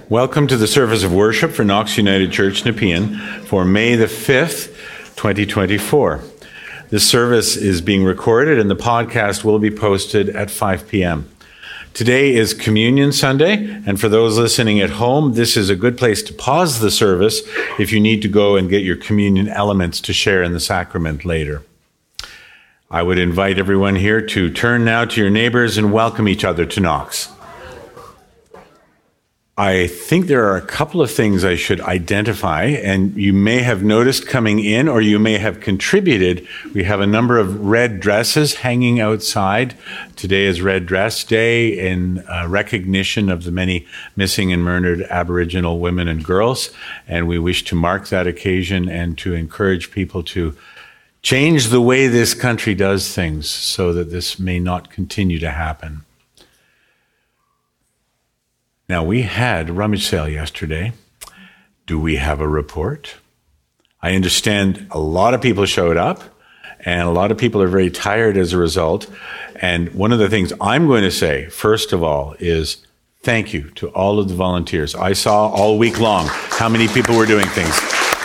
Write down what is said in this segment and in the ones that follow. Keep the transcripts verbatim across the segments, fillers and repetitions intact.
Welcome to the service of worship for Knox United Church Nepean for May the fifth, twenty twenty-four. This service is being recorded and the podcast will be posted at five p.m. Today is Communion Sunday, and for those listening at home, this is a good place to pause the service if you need to go and get your communion elements to share in the sacrament later. I would invite everyone here to turn now to your neighbors and welcome each other to Knox. I think there are a couple of things I should identify, and you may have noticed coming in, or you may have contributed. We have a number of red dresses hanging outside. Today is Red Dress Day in uh, recognition of the many missing and murdered Aboriginal women and girls, and we wish to mark that occasion and to encourage people to change the way this country does things so that this may not continue to happen. Now, we had a rummage sale yesterday. Do we have a report? I understand a lot of people showed up, and a lot of people are very tired as a result. And one of the things I'm going to say, first of all, is thank you to all of the volunteers. I saw all week long how many people were doing things.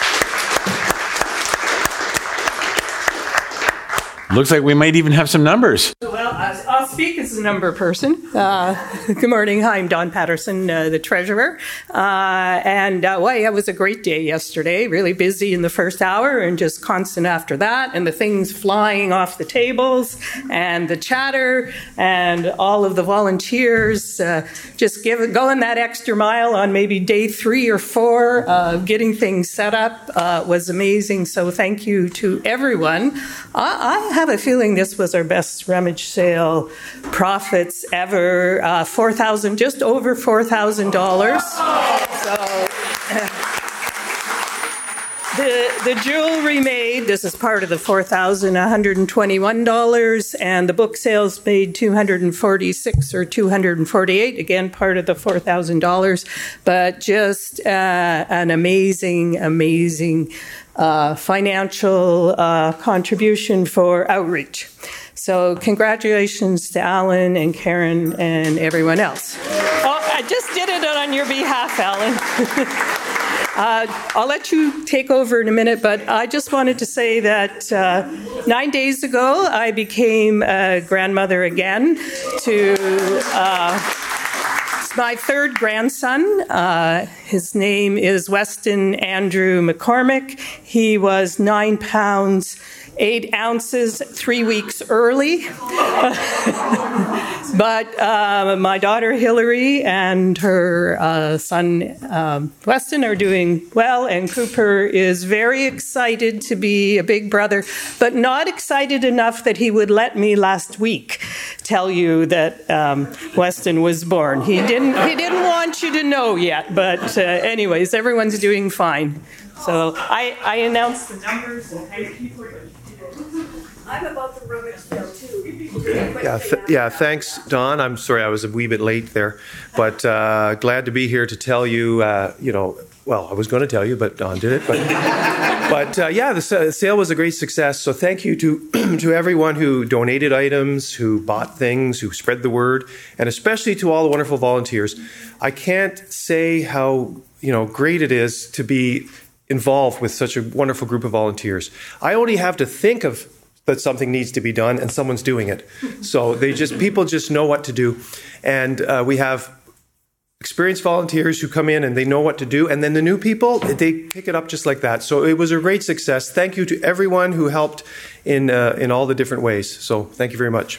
Looks like we might even have some numbers. Well, I'll speak as a number person. Uh, good morning. Hi, I'm Dawn Patterson, uh, the treasurer. Uh, and, uh, well, yeah, it was a great day yesterday. Really busy in the first hour and just constant after that. And the things flying off the tables and the chatter and all of the volunteers uh, just give, going that extra mile on maybe day three or four, uh, getting things set up uh, was amazing. So thank you to everyone. I, I have a feeling this was our best rummage sale profits ever. Uh, four thousand, just over four thousand dollars. So uh, the the jewelry made. This is part of the four thousand one hundred twenty-one dollars, and the book sales made two hundred forty-six or two hundred forty-eight. Again, part of the four thousand dollars, but just uh, an amazing, amazing. Uh, financial uh, contribution for outreach. So congratulations to Alan and Karen and everyone else. Oh, I just did it on your behalf, Alan. uh, I'll let you take over in a minute, but I just wanted to say that uh, nine days ago I became a grandmother again to uh, my third grandson. Uh, his name is Weston Andrew McCormick. He was nine pounds, eight ounces, three weeks early. But uh, my daughter Hillary and her uh, son um, Weston are doing well, and Cooper is very excited to be a big brother, but not excited enough that he would let me last week tell you that um, Weston was born. He didn't. He didn't want you to know yet, but uh, anyways, everyone's doing fine. So I, I announced the numbers and thank you for it. I'm about the rummage sale too. Yeah, th- yeah. Thanks, Don. I'm sorry I was a wee bit late there, but uh, glad to be here to tell you. Uh, you know, well, I was going to tell you, but Don did it. But, but uh, yeah, the sale was a great success. So thank you to to everyone who donated items, who bought things, who spread the word, and especially to all the wonderful volunteers. I can't say how you know great it is to be involved with such a wonderful group of volunteers. I only have to think of that something needs to be done and someone's doing it. So they just people just know what to do. And uh, we have experienced volunteers who come in and they know what to do. And then the new people, they pick it up just like that. So it was a great success. Thank you to everyone who helped in uh, in all the different ways. So thank you very much.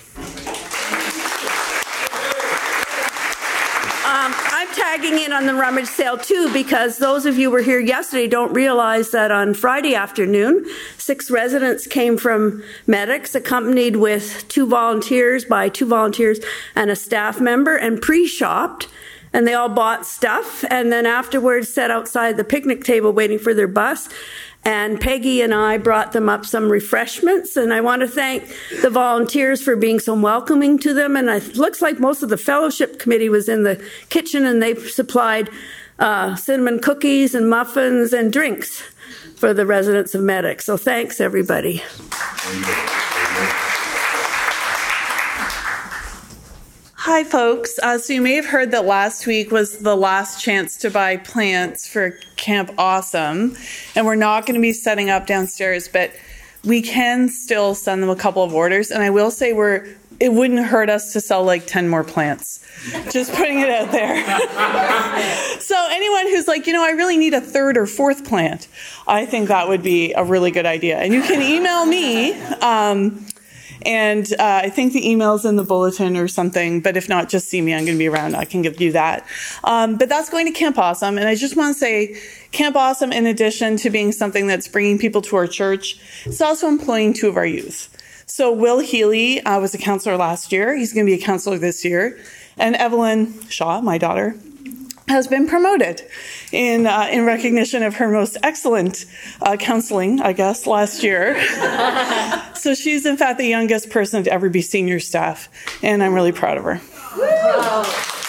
Tagging in on the rummage sale too, because those of you who were here yesterday don't realize that on Friday afternoon, six residents came from Medics, accompanied with two volunteers by two volunteers and a staff member, and pre-shopped, and they all bought stuff, and then afterwards sat outside the picnic table waiting for their bus. And Peggy and I brought them up some refreshments, and I want to thank the volunteers for being so welcoming to them. And it looks like most of the fellowship committee was in the kitchen, and they supplied uh, cinnamon cookies and muffins and drinks for the residents of Medic. So thanks, everybody. Hi, folks. Uh, so you may have heard that last week was the last chance to buy plants for Camp Awesome, and we're not going to be setting up downstairs, but we can still send them a couple of orders. And I will say we're it wouldn't hurt us to sell like ten more plants. Just putting it out there. So anyone who's like, you know, I really need a third or fourth plant, I think that would be a really good idea. And you can email me. Um, And uh, I think the email's in the bulletin or something, but if not, just see me. I'm going to be around. I can give you that. Um, but that's going to Camp Awesome. And I just want to say, Camp Awesome, in addition to being something that's bringing people to our church, it's also employing two of our youth. So Will Healy uh, was a counselor last year. He's going to be a counselor this year. And Evelyn Shaw, my daughter, has been promoted in uh, in recognition of her most excellent uh, counseling, I guess, last year. So she's, in fact, the youngest person to ever be senior staff, and I'm really proud of her. Wow.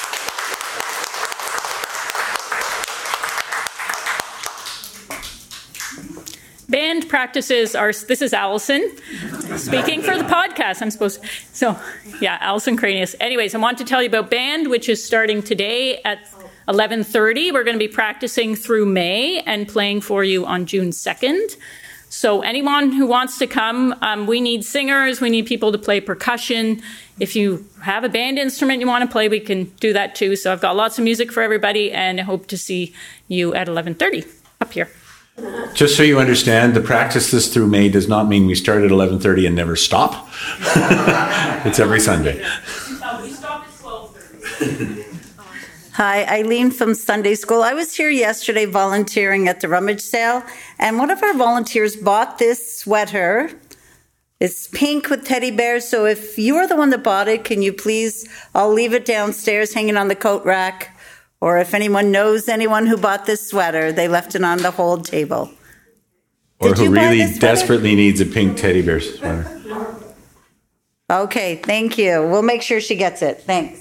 Band practices are, this is Allison, speaking for the podcast, I'm supposed to. So, yeah, Allison Cranius. Anyways, I want to tell you about band, which is starting today at eleven thirty. We're going to be practicing through May and playing for you on June second. So anyone who wants to come, um, we need singers, we need people to play percussion. If you have a band instrument you want to play, we can do that too. So I've got lots of music for everybody, and I hope to see you at eleven thirty up here. Just so you understand, the practice this through May does not mean we start at eleven thirty and never stop. It's every Sunday. We stop at twelve thirty. Hi, Eileen from Sunday School. I was here yesterday volunteering at the rummage sale, and one of our volunteers bought this sweater. It's pink with teddy bears, so if you are the one that bought it, can you please, I'll leave it downstairs hanging on the coat rack, or if anyone knows anyone who bought this sweater, they left it on the hold table. Or Did who you buy really this sweater? desperately needs a pink teddy bear sweater. Okay, thank you. We'll make sure she gets it. Thanks.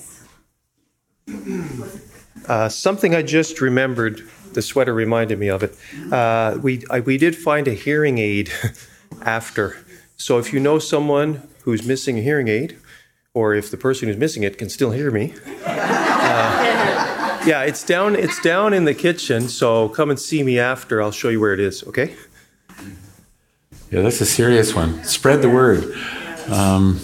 Uh, something I just remembered, the sweater reminded me of it. Uh, we I, we did find a hearing aid after. So if you know someone who's missing a hearing aid, or if the person who's missing it can still hear me, uh, yeah, it's down it's down in the kitchen. So come and see me after. I'll show you where it is. Okay? Yeah, that's a serious one. Spread the word. Um,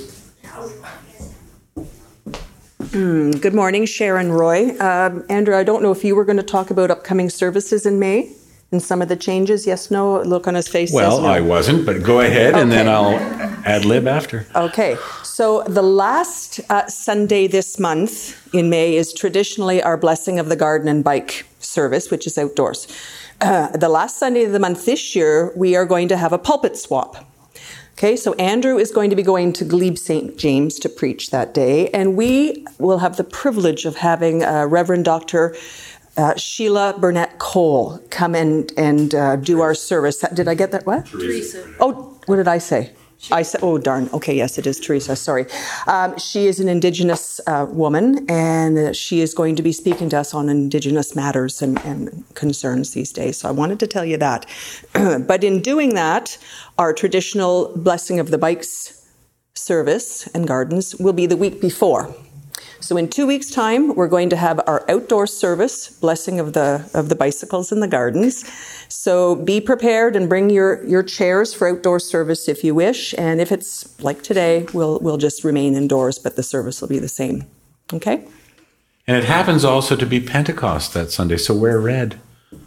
Mm, good morning, Sharon Roy. Um, Andrew, I don't know if you were going to talk about upcoming services in May and some of the changes. Yes, no? Look on his face. well, says no. I wasn't, but go ahead, and Okay. then I'll ad lib after. Okay, so the last uh, Sunday this month in May is traditionally our Blessing of the Garden and Bike service, which is outdoors. Uh, the last Sunday of the month this year, we are going to have a pulpit swap. Okay, so Andrew is going to be going to Glebe Saint James to preach that day, and we will have the privilege of having uh, Reverend Doctor uh, Sheila Burnett Cole come in and uh, do our service. Did I get that? What? Teresa. Oh, what did I say? I said, oh, darn. Okay, yes, it is Teresa. Sorry. Um, she is an Indigenous uh, woman, and she is going to be speaking to us on Indigenous matters and, and concerns these days. So I wanted to tell you that. But in doing that, our traditional Blessing of the Bikes service and gardens will be the week before. So in two weeks' time, we're going to have our outdoor service, Blessing of the of the Bicycles and the Gardens. So be prepared and bring your, your chairs for outdoor service if you wish. And if it's like today, we'll we'll just remain indoors, but the service will be the same. Okay? And it happens also to be Pentecost that Sunday, so wear red.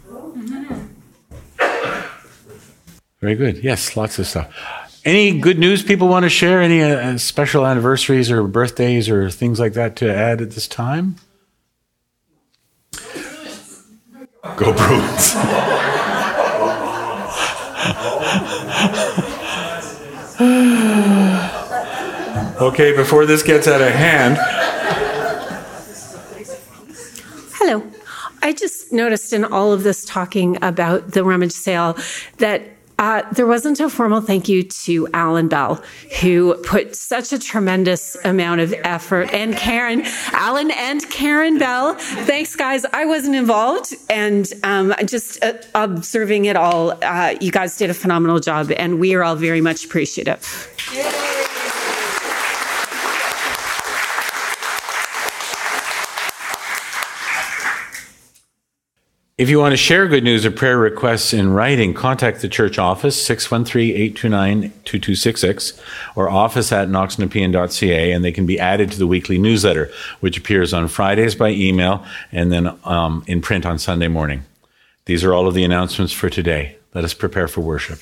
Very good. Yes, lots of stuff. Any good news people want to share? Any uh, special anniversaries or birthdays or things like that to add at this time? Go Bruins. Okay, before this gets out of hand. Hello. I just noticed in all of this talking about the rummage sale that Uh, there wasn't a formal thank you to Alan Bell, who put such a tremendous amount of effort, and Karen, Alan and Karen Bell. Thanks, guys. I wasn't involved, and um, just uh, observing it all, uh, you guys did a phenomenal job, and we are all very much appreciative. If you want to share good news or prayer requests in writing, contact the church office, six one three, eight two nine, two two six six, or office at knox nepean dot c a, and they can be added to the weekly newsletter, which appears on Fridays by email and then um, in print on Sunday morning. These are all of the announcements for today. Let us prepare for worship.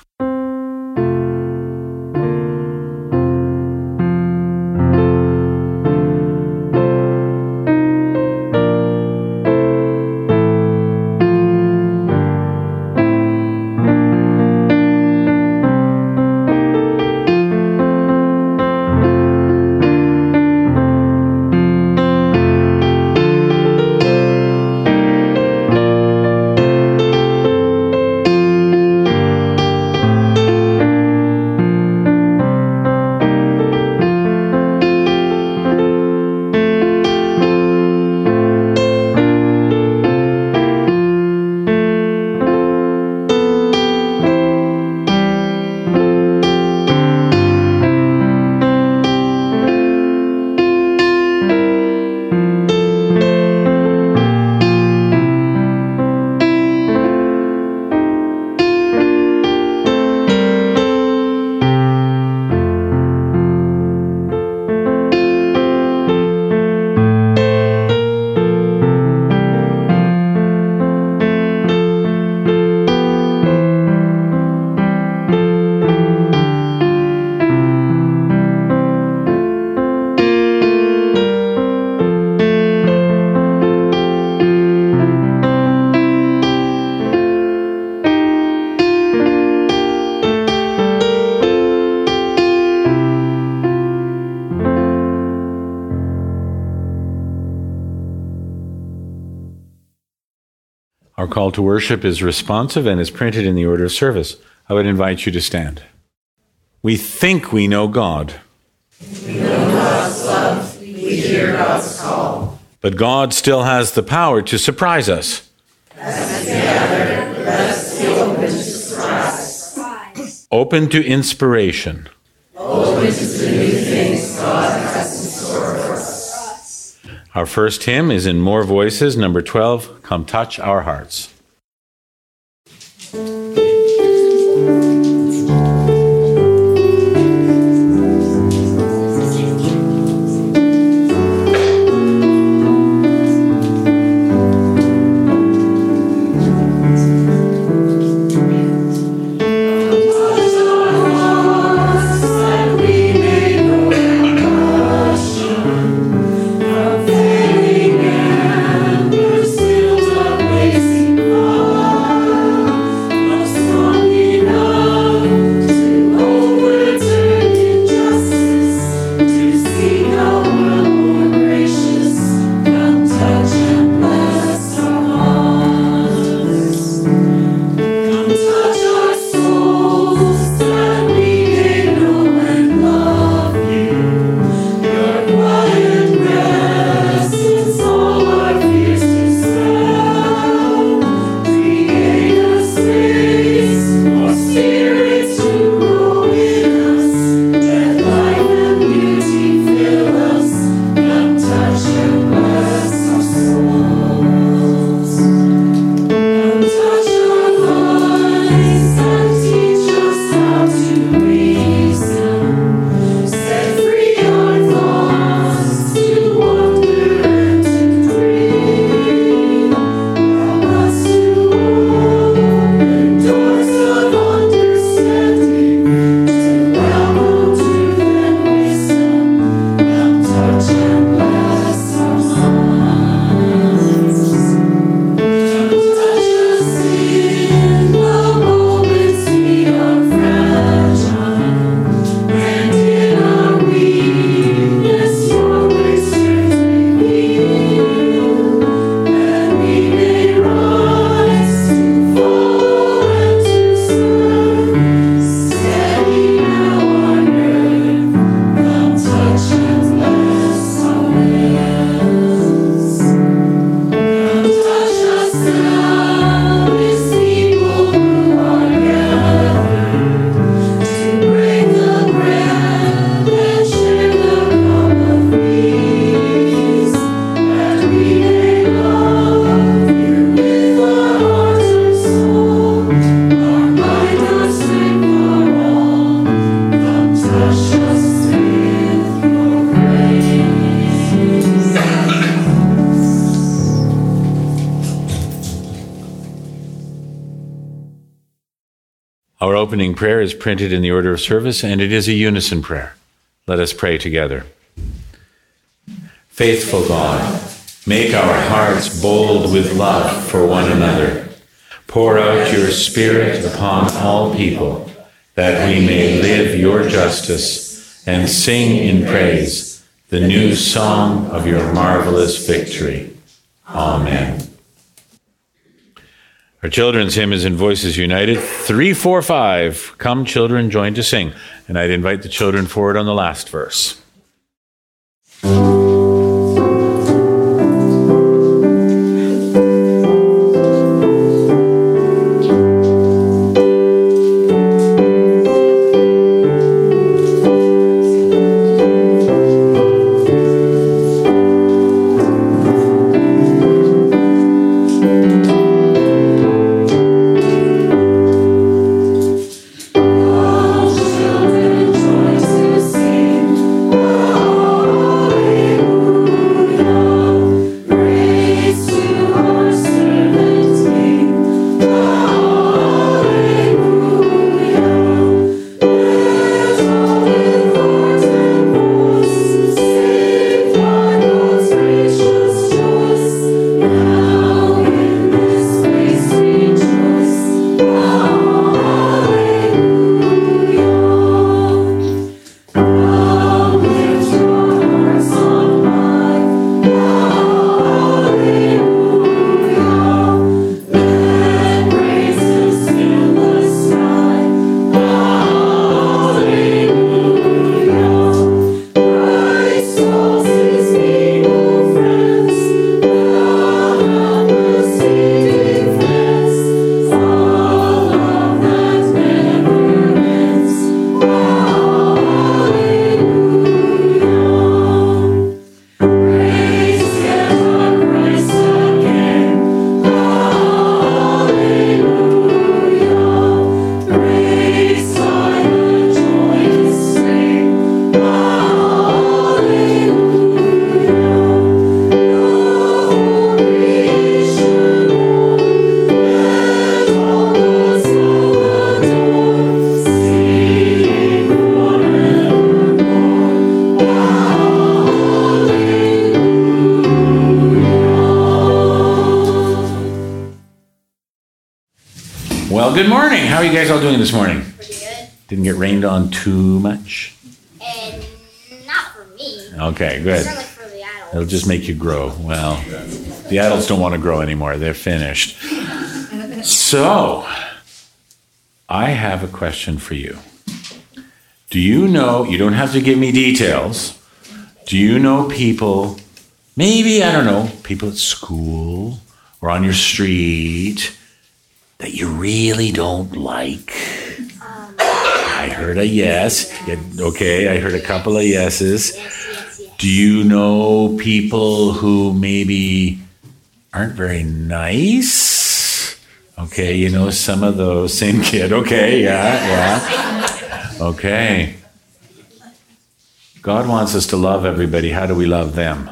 Our call to worship is responsive and is printed in the order of service. I would invite you to stand. We think we know God. We know God's love. We hear God's call. But God still has the power to surprise us. As together, let us be open to surprise. Open to inspiration. Open to the new things God has in store for us. Our first hymn is in More Voices, number twelve, Come Touch Our Hearts. Still amazing. Our opening prayer is printed in the order of service, and it is a unison prayer. Let us pray together. Faithful God, make our hearts bold with love for one another. Pour out your Spirit upon all people, that we may live your justice and sing in praise the new song of your marvelous victory. Amen. Our children's hymn is in Voices United, three four five. Come, children, join to sing. And I'd invite the children forward on the last verse. Good morning. How are you guys all doing this morning? Pretty good. Didn't get rained on too much? And not for me. Okay, good. Certainly for the adults. It'll just make you grow. Well, the adults don't want to grow anymore. They're finished. So, I have a question for you. Do you know, you don't have to give me details, do you know people, maybe, I don't know, people at school or on your street that you really don't like? Um, I heard a yes. Yeah, okay, I heard a couple of yeses. Yes, yes, yes. Do you know people who maybe aren't very nice? Okay, you know some of those. Same kid. Okay, yeah, yeah. Okay. God wants us to love everybody. How do we love them?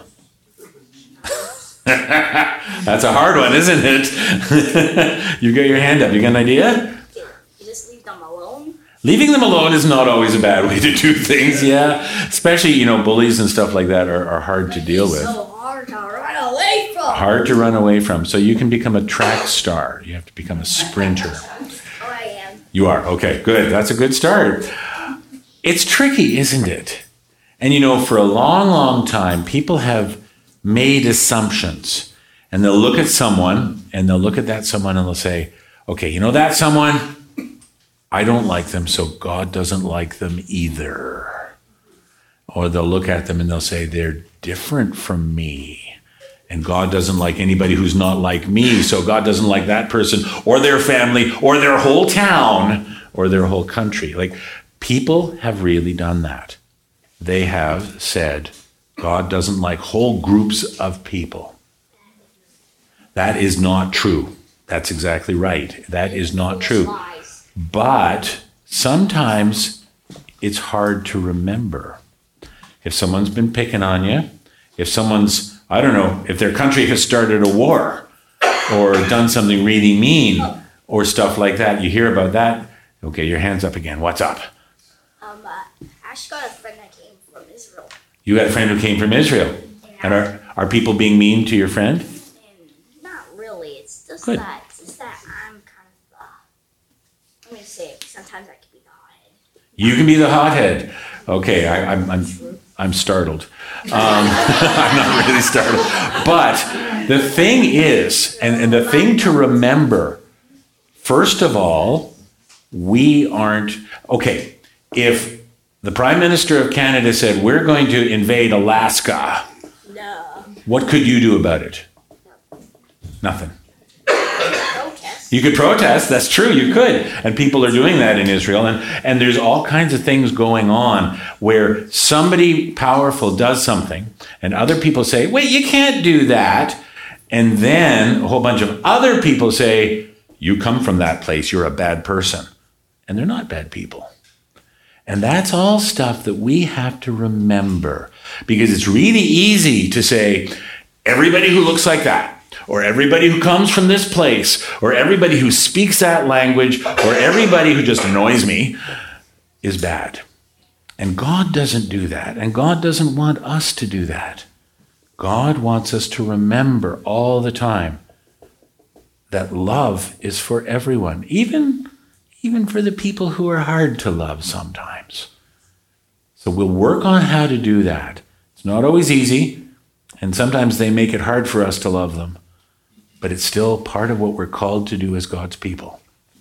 That's a hard one, isn't it? You got your hand up. You got an idea? You just leave them alone? Leaving them alone is not always a bad way to do things, yeah. Especially, you know, bullies and stuff like that are, are hard to deal with. So hard to run away from. Hard to run away from. So you can become a track star. You have to become a sprinter. Oh, I am. You are? Okay, good. That's a good start. It's tricky, isn't it? And, you know, for a long, long time, people have made assumptions. And they'll look at someone, and they'll look at that someone, and they'll say, okay, you know that someone? I don't like them, so God doesn't like them either. Or they'll look at them, and they'll say, they're different from me. And God doesn't like anybody who's not like me, so God doesn't like that person, or their family, or their whole town, or their whole country. Like, people have really done that. They have said, God doesn't like whole groups of people. That is not true. That's exactly right. That is not true. But sometimes it's hard to remember. If someone's been picking on you, if someone's, I don't know, if their country has started a war or done something really mean or stuff like that, you hear about that, Okay, your hand's up again. What's up? Um, uh, I actually got a friend that came from Israel. You got a friend who came from Israel. And are, are people being mean to your friend? And not really. It's just Good. that it's just that I'm kind of, uh, I'm going to say it, sometimes I can be the hothead. You can be the hothead. Okay, I, I'm, I'm, I'm startled. Um, I'm not really startled. But the thing is, and, and the thing to remember, first of all, we aren't, okay, if the Prime Minister of Canada said, we're going to invade Alaska, No. what could you do about it? Nothing. Protest. You could protest, that's true, you could. And people are doing that in Israel. And, and there's all kinds of things going on where somebody powerful does something and other people say, wait, you can't do that. And then a whole bunch of other people say, you come from that place, you're a bad person. And they're not bad people. And that's all stuff that we have to remember, because it's really easy to say, everybody who looks like that, or everybody who comes from this place, or everybody who speaks that language, or everybody who just annoys me is bad. And God doesn't do that. And God doesn't want us to do that. God wants us to remember all the time that love is for everyone, even even for the people who are hard to love sometimes. So we'll work on how to do that. It's not always easy, and sometimes they make it hard for us to love them, but it's still part of what we're called to do as God's people.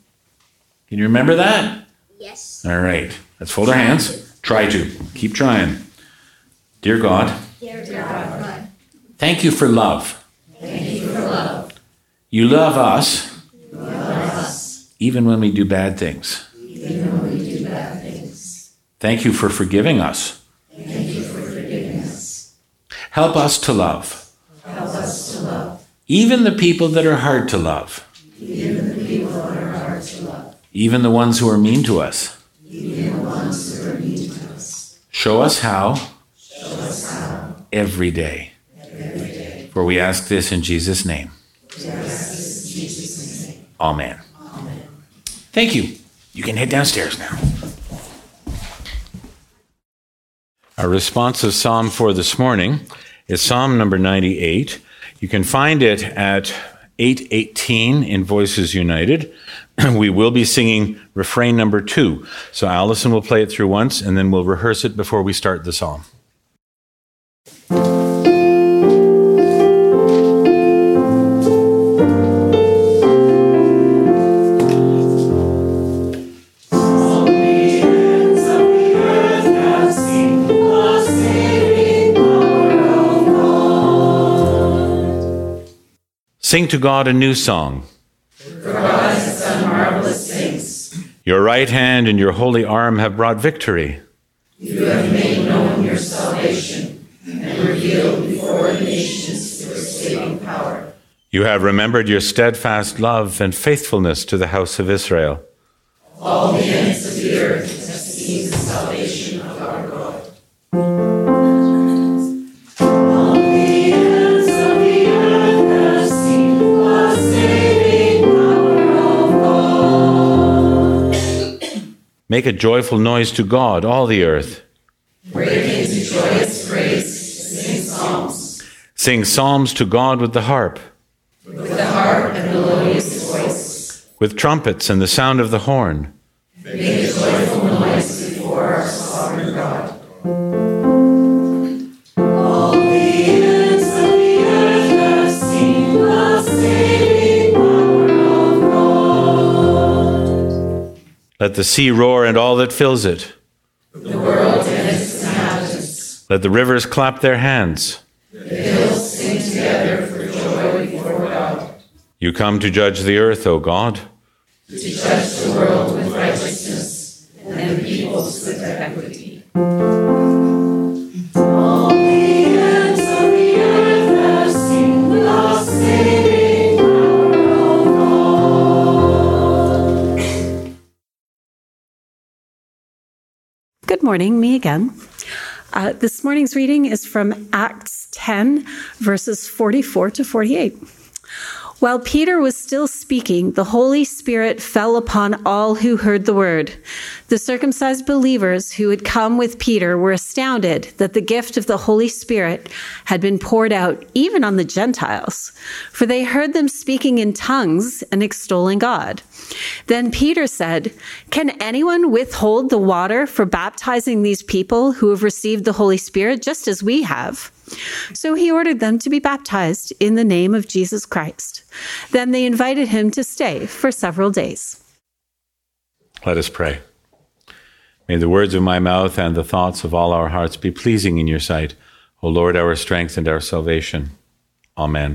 Can you remember that? Yes. All right. Let's fold our hands. Try to. Keep trying. Dear God, Dear God, thank you for love. thank you for love. You love us, You love us, even when we do bad things. even when we do bad things. Thank you for forgiving us. Thank you for forgiving us. Help us to love, Help us to love, even the people that are hard to love, even the people that are hard to love, even the ones who are mean to us. even the ones who are mean to us. Show us how Show us how every day. every day. For we ask this in Jesus' name. We ask this in Jesus' name. Amen. Amen. Thank you. You can head downstairs now. Our responsive psalm for this morning is Psalm number ninety-eight. You can find it at eight eighteen in Voices United. We will be singing refrain number two. So Allison will play it through once, and then we'll rehearse it before we start the psalm. Sing to God a new song. For God has done marvelous things. Your right hand and your holy arm have brought victory. You have made known your salvation and revealed before the nations your saving power. You have remembered your steadfast love and faithfulness to the house of Israel. All the ends of the earth have seen the salvation of our God. Make a joyful noise to God, all the earth. Break into joyous praise, sing psalms. Sing psalms to God with the harp, With the harp and melodious voice. with trumpets and the sound of the horn. Make a joyful noise before our sovereign God. All the ends of the earth have seen the saving power of God. Let the sea roar and all that fills it. The world and its inhabitants. Let the rivers clap their hands. The hills sing together for joy before God. You come to judge the earth, O God. To judge the world with righteousness and the peoples with equity. All the ends of the earth have seen the saving power of God. Good morning, me again. Uh, this morning's reading is from Acts ten, verses forty-four to forty-eight. While Peter was still speaking, the Holy Spirit fell upon all who heard the word. The circumcised believers who had come with Peter were astounded that the gift of the Holy Spirit had been poured out even on the Gentiles, for they heard them speaking in tongues and extolling God. Then Peter said, "Can anyone withhold the water for baptizing these people who have received the Holy Spirit just as we have?" So he ordered them to be baptized in the name of Jesus Christ. Then they invited him to stay for several days. Let us pray. May the words of my mouth and the thoughts of all our hearts be pleasing in your sight, O Lord, our strength and our salvation. Amen.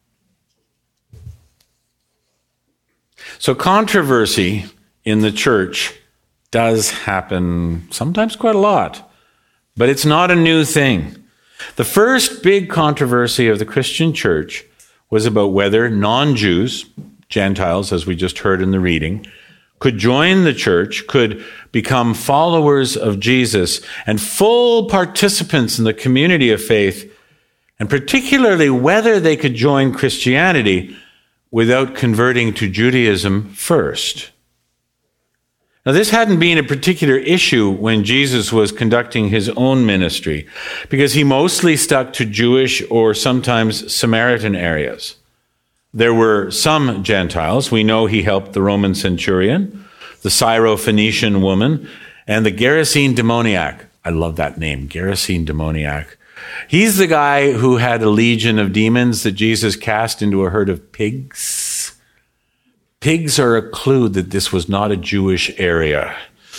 So controversy in the church does happen sometimes quite a lot, but it's not a new thing. The first big controversy of the Christian church was about whether non-Jews, Gentiles, as we just heard in the reading, could join the church, could become followers of Jesus and full participants in the community of faith, and particularly whether they could join Christianity without converting to Judaism first. Now, this hadn't been a particular issue when Jesus was conducting his own ministry, because he mostly stuck to Jewish or sometimes Samaritan areas. There were some Gentiles. We know he helped the Roman centurion, the Syro-Phoenician woman, and the Gerasene demoniac. I love that name, Gerasene demoniac. He's the guy who had a legion of demons that Jesus cast into a herd of pigs. Pigs are a clue that this was not a Jewish area.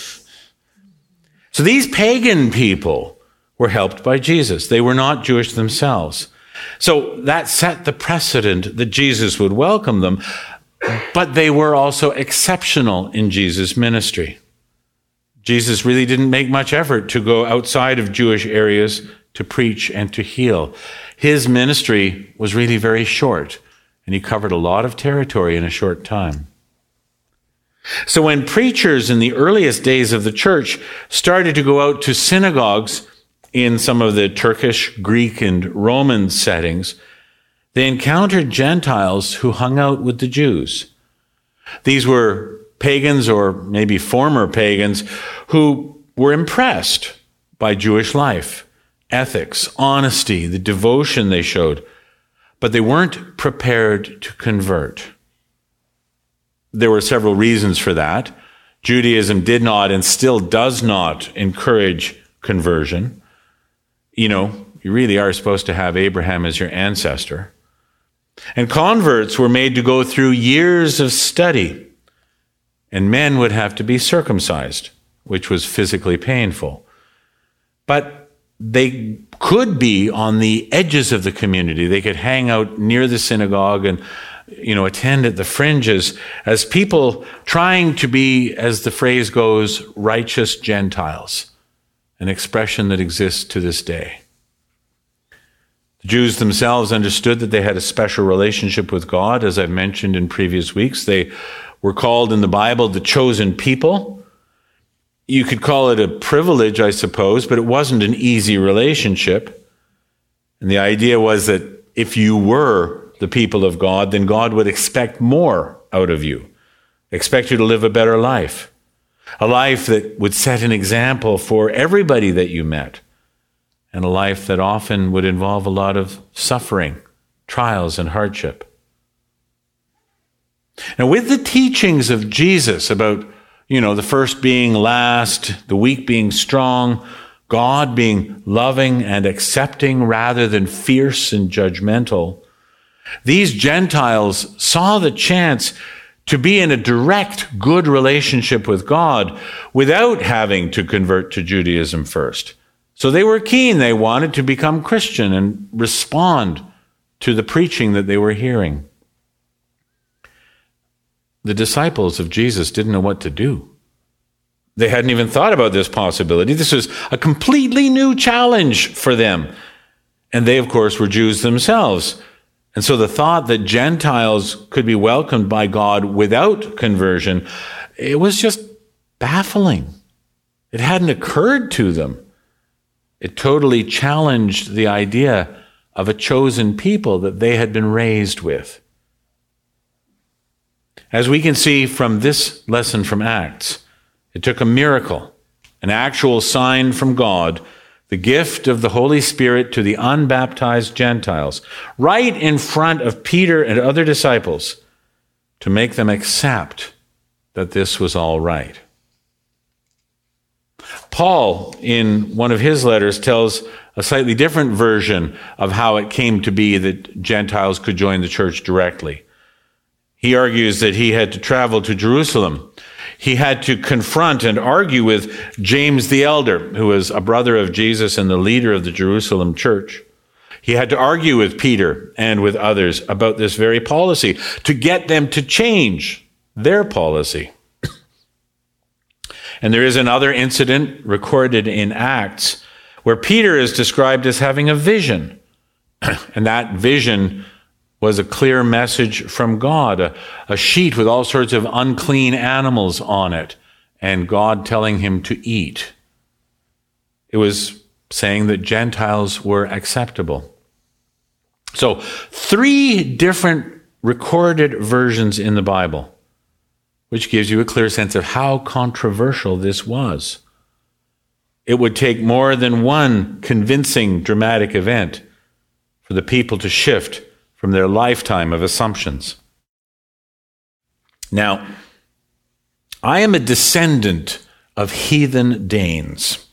So these pagan people were helped by Jesus. They were not Jewish themselves. So that set the precedent that Jesus would welcome them, but they were also exceptional in Jesus' ministry. Jesus really didn't make much effort to go outside of Jewish areas to preach and to heal. His ministry was really very short, and he covered a lot of territory in a short time. So when preachers in the earliest days of the church started to go out to synagogues in some of the Turkish, Greek, and Roman settings, they encountered Gentiles who hung out with the Jews. These were pagans, or maybe former pagans, who were impressed by Jewish life, ethics, honesty, the devotion they showed, but they weren't prepared to convert. There were several reasons for that. Judaism did not and still does not encourage conversion. You know, you really are supposed to have Abraham as your ancestor. And converts were made to go through years of study, and men would have to be circumcised, which was physically painful. But they could be on the edges of the community. They could hang out near the synagogue and, you know, attend at the fringes as people trying to be, as the phrase goes, righteous Gentiles, an expression that exists to this day. The Jews themselves understood that they had a special relationship with God, as I've mentioned in previous weeks. They were called in the Bible the chosen people. You could call it a privilege, I suppose, but it wasn't an easy relationship. And the idea was that if you were the people of God, then God would expect more out of you, expect you to live a better life, a life that would set an example for everybody that you met, and a life that often would involve a lot of suffering, trials, and hardship. Now, with the teachings of Jesus about, you know, the first being last, the weak being strong, God being loving and accepting rather than fierce and judgmental, these Gentiles saw the chance to be in a direct, good relationship with God without having to convert to Judaism first. So they were keen. They wanted to become Christian and respond to the preaching that they were hearing. The disciples of Jesus didn't know what to do. They hadn't even thought about this possibility. This was a completely new challenge for them. And they, of course, were Jews themselves. And so the thought that Gentiles could be welcomed by God without conversion, it was just baffling. It hadn't occurred to them. It totally challenged the idea of a chosen people that they had been raised with. As we can see from this lesson from Acts, it took a miracle, an actual sign from God, the gift of the Holy Spirit to the unbaptized Gentiles, right in front of Peter and other disciples, to make them accept that this was all right. Paul, in one of his letters, tells a slightly different version of how it came to be that Gentiles could join the church directly. He argues that he had to travel to Jerusalem. He had to confront and argue with James the elder, who was a brother of Jesus and the leader of the Jerusalem church. He had to argue with Peter and with others about this very policy to get them to change their policy. And there is another incident recorded in Acts where Peter is described as having a vision. And that vision was a clear message from God, a, a sheet with all sorts of unclean animals on it, and God telling him to eat. It was saying that Gentiles were acceptable. So, three different recorded versions in the Bible, which gives you a clear sense of how controversial this was. It would take more than one convincing dramatic event for the people to shift from their lifetime of assumptions. Now, I am a descendant of heathen Danes.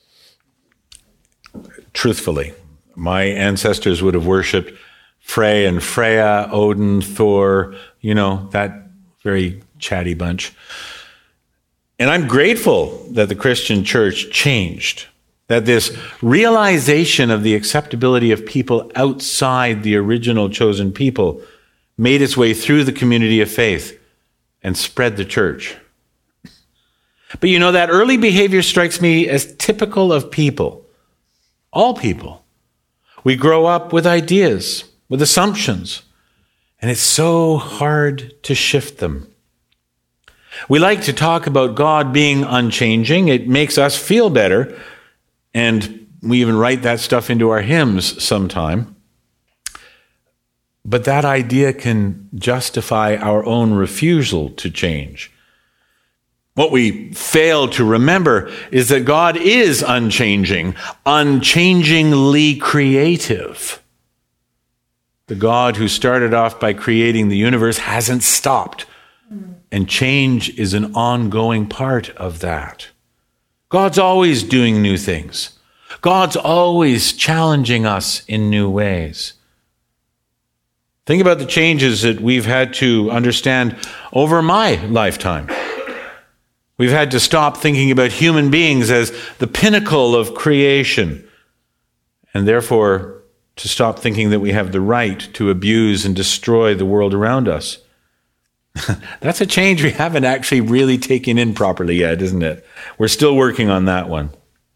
Truthfully, my ancestors would have worshipped Frey and Freya, Odin, Thor, you know, that very chatty bunch. And I'm grateful that the Christian church changed, that this realization of the acceptability of people outside the original chosen people made its way through the community of faith and spread the church. But you know, that early behavior strikes me as typical of people, all people. We grow up with ideas, with assumptions, and it's so hard to shift them. We like to talk about God being unchanging. It makes us feel better, and we even write that stuff into our hymns sometime. But that idea can justify our own refusal to change. What we fail to remember is that God is unchanging, unchangingly creative. The God who started off by creating the universe hasn't stopped. And change is an ongoing part of that. God's always doing new things. God's always challenging us in new ways. Think about the changes that we've had to understand over my lifetime. We've had to stop thinking about human beings as the pinnacle of creation, and therefore to stop thinking that we have the right to abuse and destroy the world around us. That's a change we haven't actually really taken in properly yet, isn't it? We're still working on that one.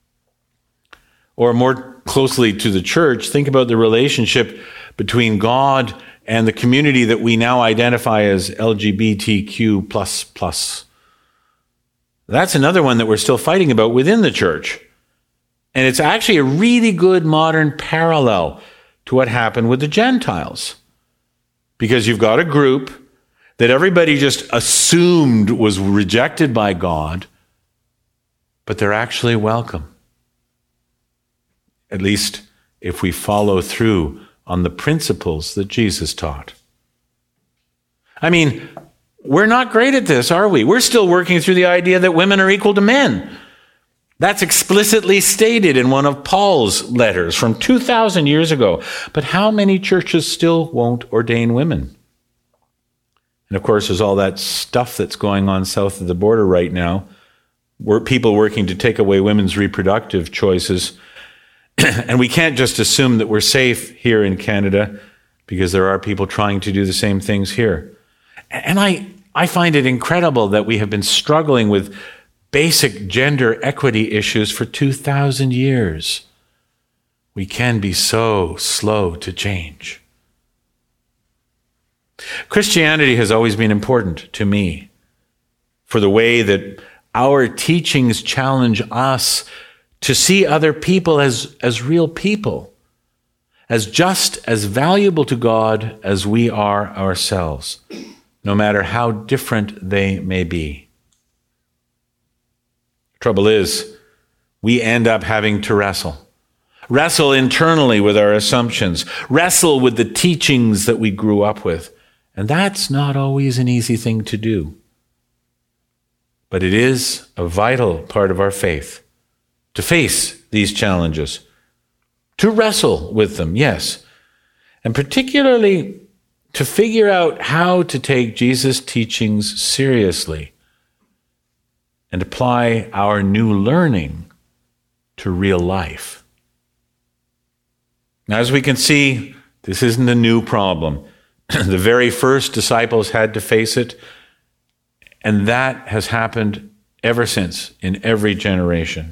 Or more closely to the church, think about the relationship between God and the community that we now identify as L G B T Q plus plus. That's another one that we're still fighting about within the church. And it's actually a really good modern parallel to what happened with the Gentiles. Because you've got a group that everybody just assumed was rejected by God, but they're actually welcome. At least if we follow through on the principles that Jesus taught. I mean, we're not great at this, are we? We're still working through the idea that women are equal to men. That's explicitly stated in one of Paul's letters from two thousand years ago. But how many churches still won't ordain women? And of course, there's all that stuff that's going on south of the border right now, where people working to take away women's reproductive choices. And we can't just assume that we're safe here in Canada, because there are people trying to do the same things here. And I, I find it incredible that we have been struggling with basic gender equity issues for two thousand years. We can be so slow to change. Christianity has always been important to me for the way that our teachings challenge us to see other people as, as real people, as just as valuable to God as we are ourselves. no matter how different they may be. Trouble is, we end up having to wrestle. Wrestle internally with our assumptions. Wrestle with the teachings that we grew up with. And that's not always an easy thing to do. But it is a vital part of our faith to face these challenges, to wrestle with them, yes, and particularly to figure out how to take Jesus' teachings seriously and apply our new learning to real life. Now, as we can see, this isn't a new problem. The very first disciples had to face it, and that has happened ever since in every generation.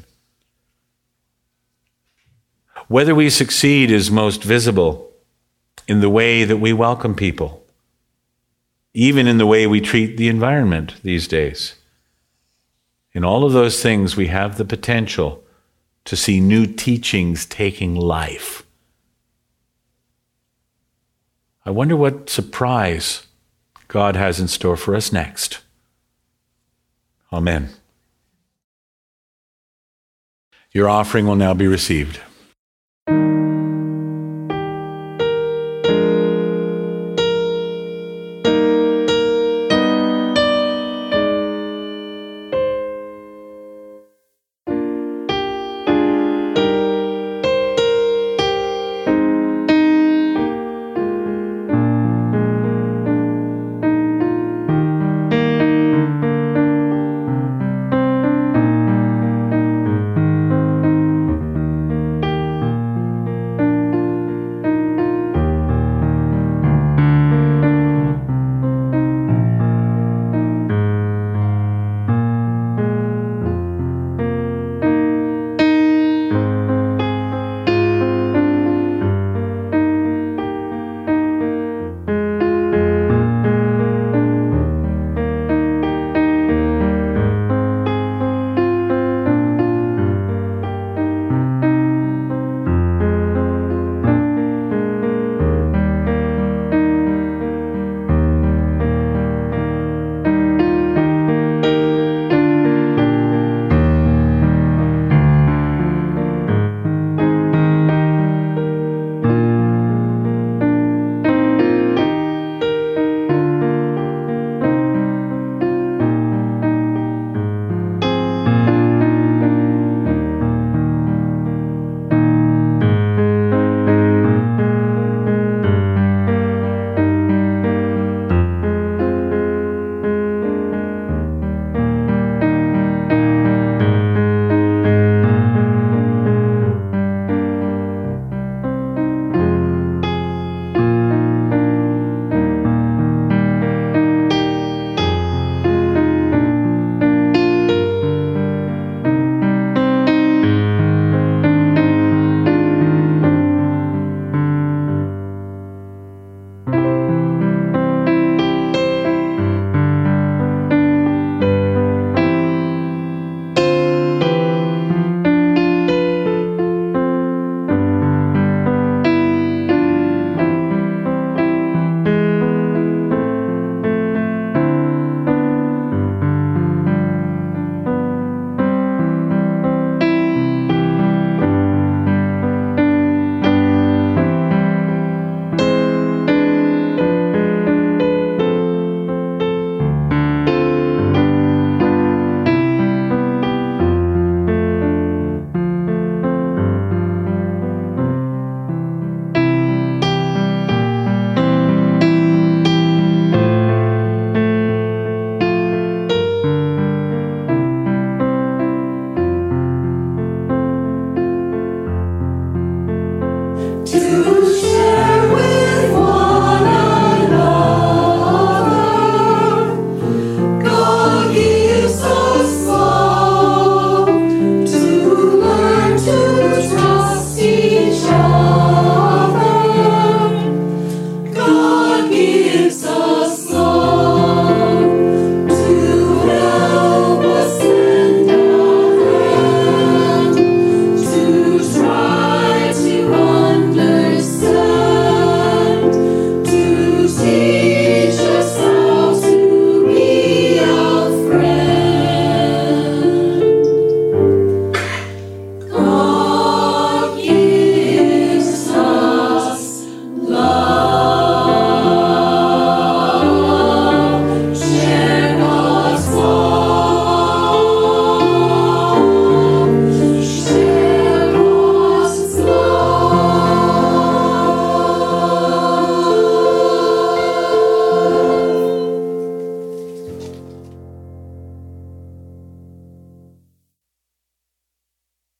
Whether we succeed is most visible in the way that we welcome people, even in the way we treat the environment these days. In all of those things, we have the potential to see new teachings taking life. I wonder what surprise God has in store for us next. Amen. Your offering will now be received.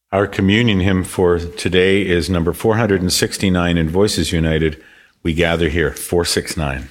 Our communion hymn for today is number four hundred sixty-nine in Voices United. We gather here, four sixty-nine.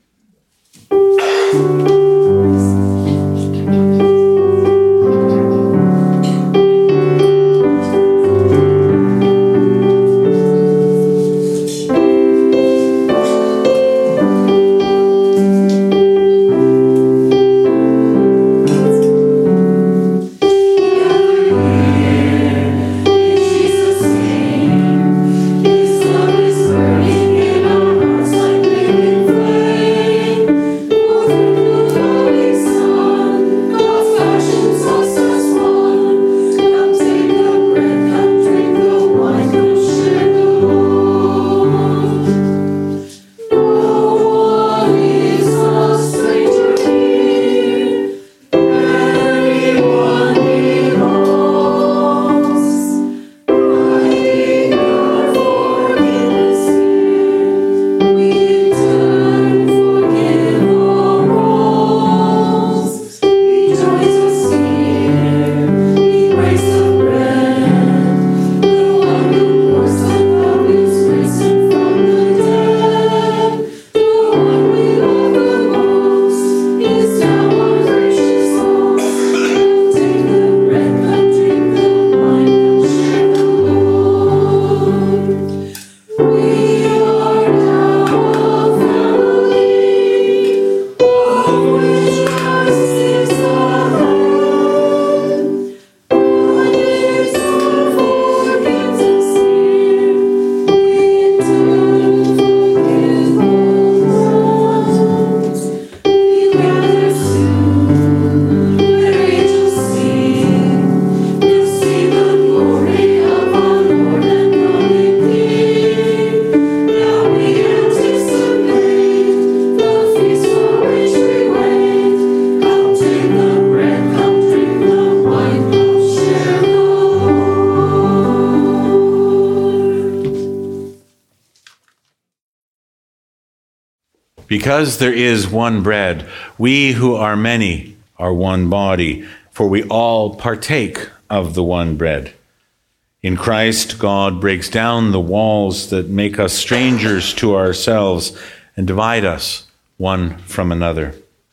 Because there is one bread, we who are many are one body, for we all partake of the one bread. In Christ, God breaks down the walls that make us strangers to ourselves and divide us one from another.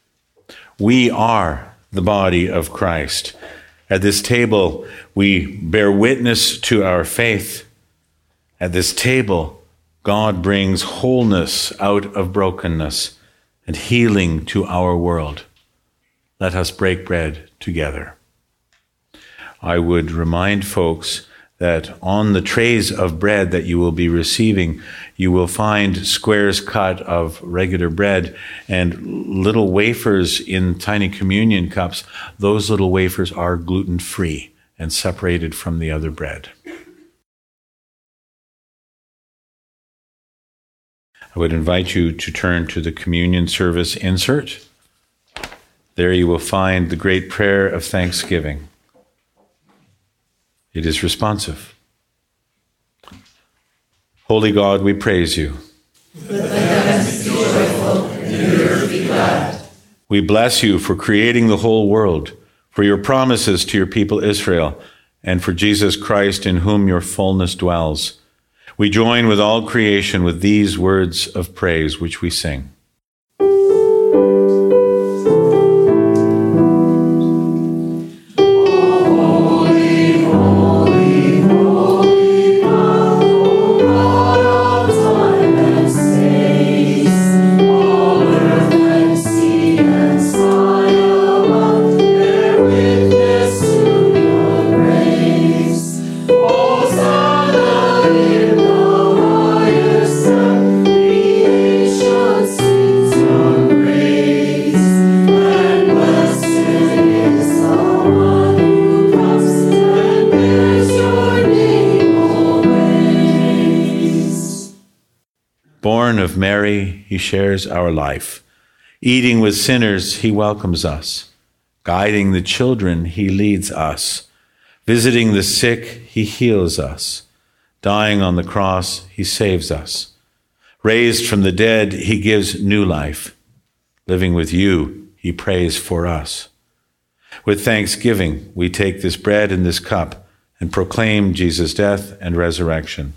We are the body of Christ. At this table, we bear witness to our faith. At this table, God brings wholeness out of brokenness and healing to our world. Let us break bread together. I would remind folks that on the trays of bread that you will be receiving, you will find squares cut of regular bread and little wafers in tiny communion cups. Those little wafers are gluten-free and separated from the other bread. I would invite you to turn to the communion service insert. There you will find the great prayer of thanksgiving. It is responsive. Holy God, we praise you. Let the heavens be joyful and the earth be glad. We bless you for creating the whole world, for your promises to your people Israel, and for Jesus Christ in whom your fullness dwells. We join with all creation with these words of praise which we sing. Born of Mary, he shares our life. Eating with sinners, he welcomes us. Guiding the children, he leads us. Visiting the sick, he heals us. Dying on the cross, he saves us. Raised from the dead, he gives new life. Living with you, he prays for us. With thanksgiving, we take this bread and this cup and proclaim Jesus' death and resurrection.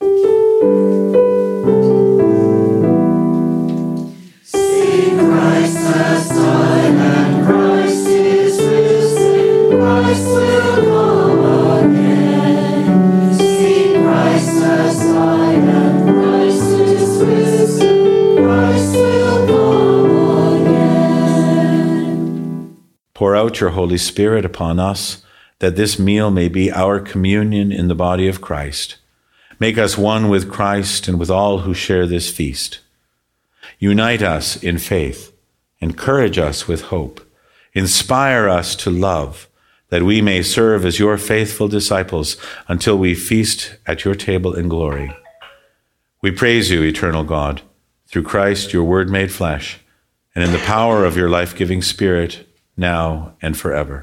Sing, Christ has died and Christ is risen. Christ will come again. Sing, Christ has died and Christ is risen. Christ will come again. Pour out your Holy Spirit upon us, that this meal may be our communion in the body of Christ. Make us one with Christ and with all who share this feast. Unite us in faith, encourage us with hope, inspire us to love, that we may serve as your faithful disciples until we feast at your table in glory. We praise you, eternal God, through Christ, your word made flesh, and in the power of your life-giving Spirit, now and forever.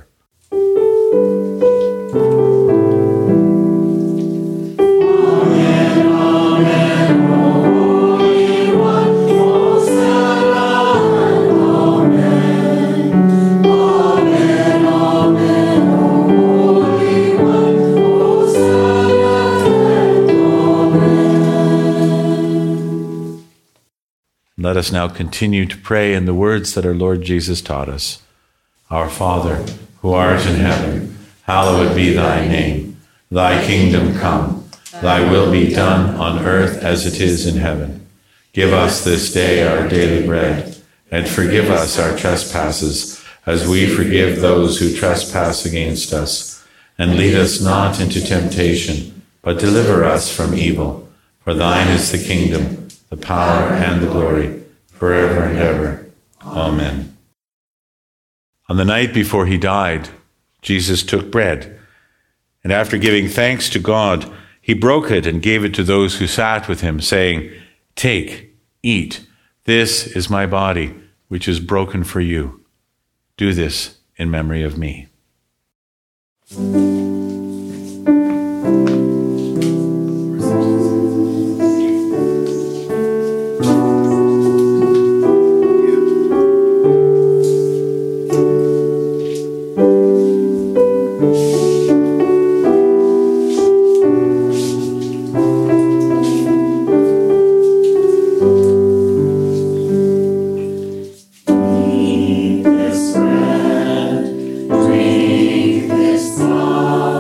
Let us now continue to pray in the words that our Lord Jesus taught us. Our Father, who art in heaven, hallowed be thy name. Thy kingdom come, thy will be done on earth as it is in heaven. Give us this day our daily bread, and forgive us our trespasses, as we forgive those who trespass against us. And lead us not into temptation, but deliver us from evil. For thine is the kingdom, the power, and the glory, forever and ever. Amen. On the night before he died, Jesus took bread, and after giving thanks to God, he broke it and gave it to those who sat with him, saying, "Take, eat. This is my body, which is broken for you. Do this in memory of me." Eat this bread, drink this blood.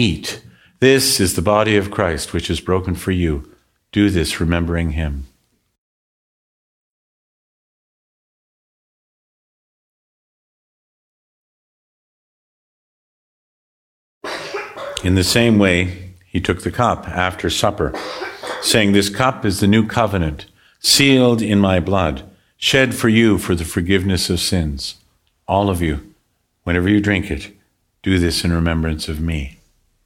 eat. This is the body of Christ, which is broken for you. Do this remembering him. In the same way, he took the cup after supper, saying, "This cup is the new covenant, sealed in my blood, shed for you for the forgiveness of sins. All of you, whenever you drink it, do this in remembrance of me."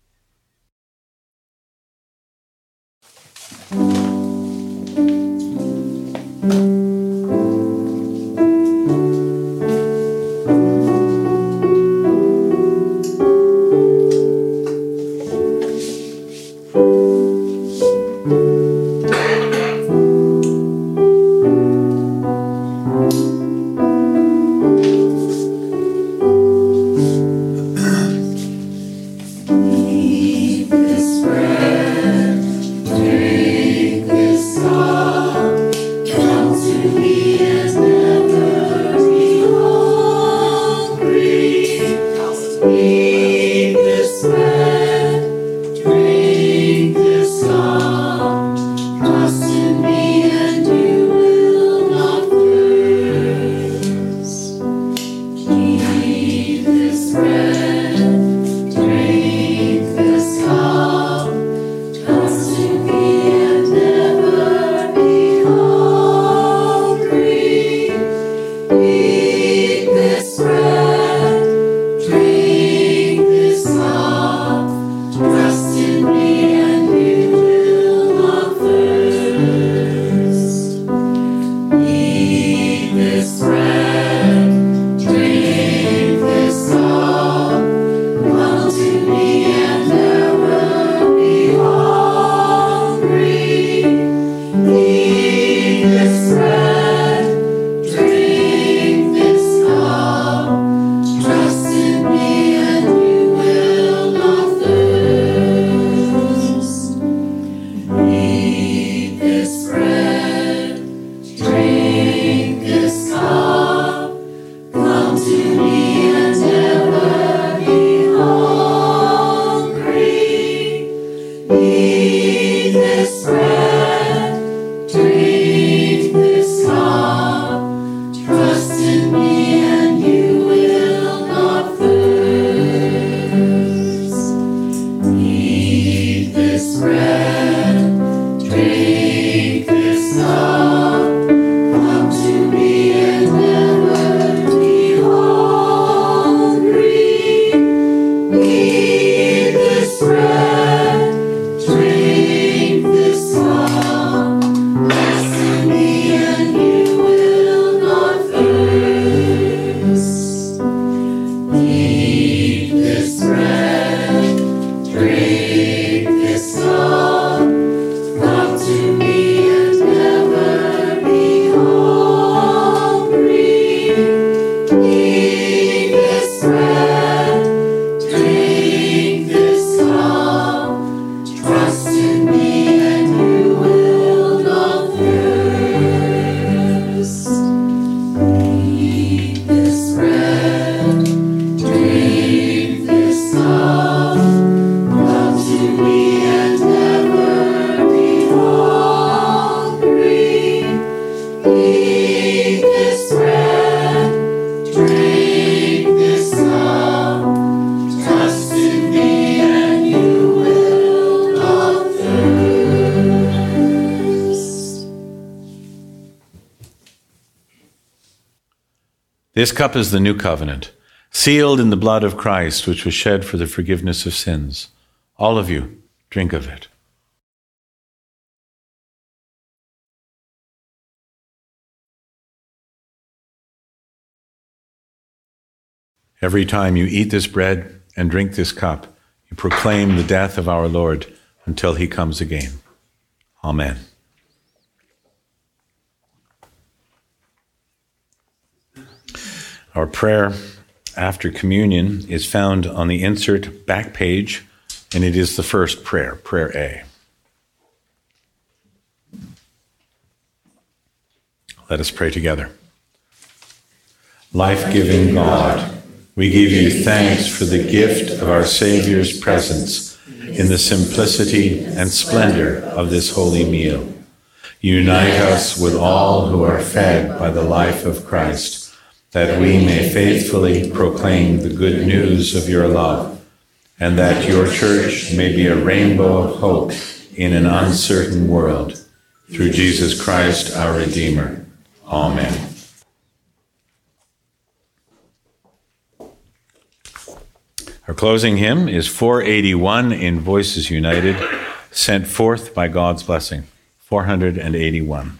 This cup is the new covenant, sealed in the blood of Christ, which was shed for the forgiveness of sins. All of you, drink of it. Every time you eat this bread and drink this cup, you proclaim the death of our Lord until he comes again. Amen. Our prayer after communion is found on the insert back page, and it is the first prayer, prayer A. Let us pray together. Life-giving God, we give you thanks for the gift of our Savior's presence in the simplicity and splendor of this holy meal. Unite us with all who are fed by the life of Christ, that we may faithfully proclaim the good news of your love, and that your church may be a rainbow of hope in an uncertain world. Through Jesus Christ, our Redeemer. Amen. Our closing hymn is four eighty-one in Voices United, Sent Forth by God's Blessing. four eighty-one.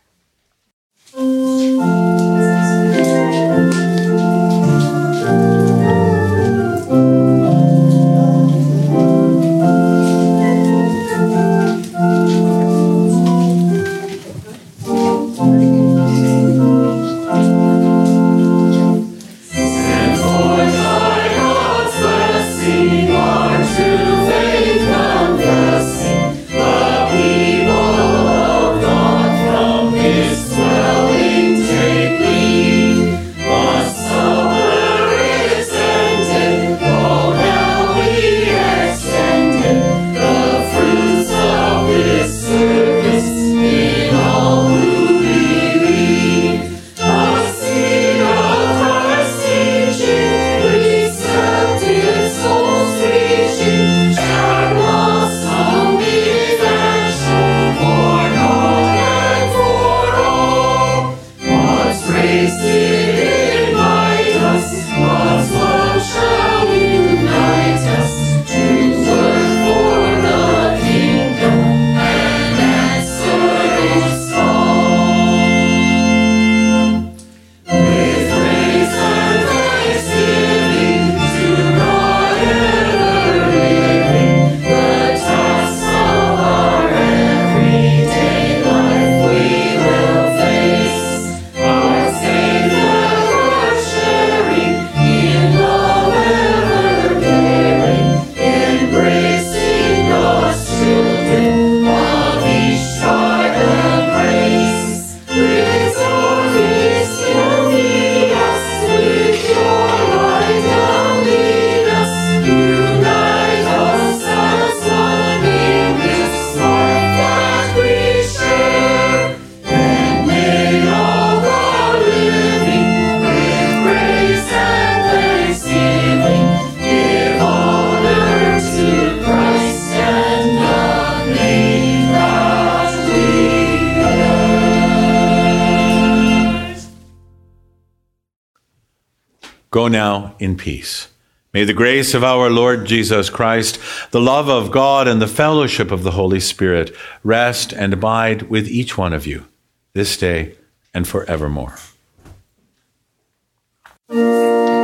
Go now in peace. May the grace of our Lord Jesus Christ, the love of God, and the fellowship of the Holy Spirit rest and abide with each one of you this day and forevermore.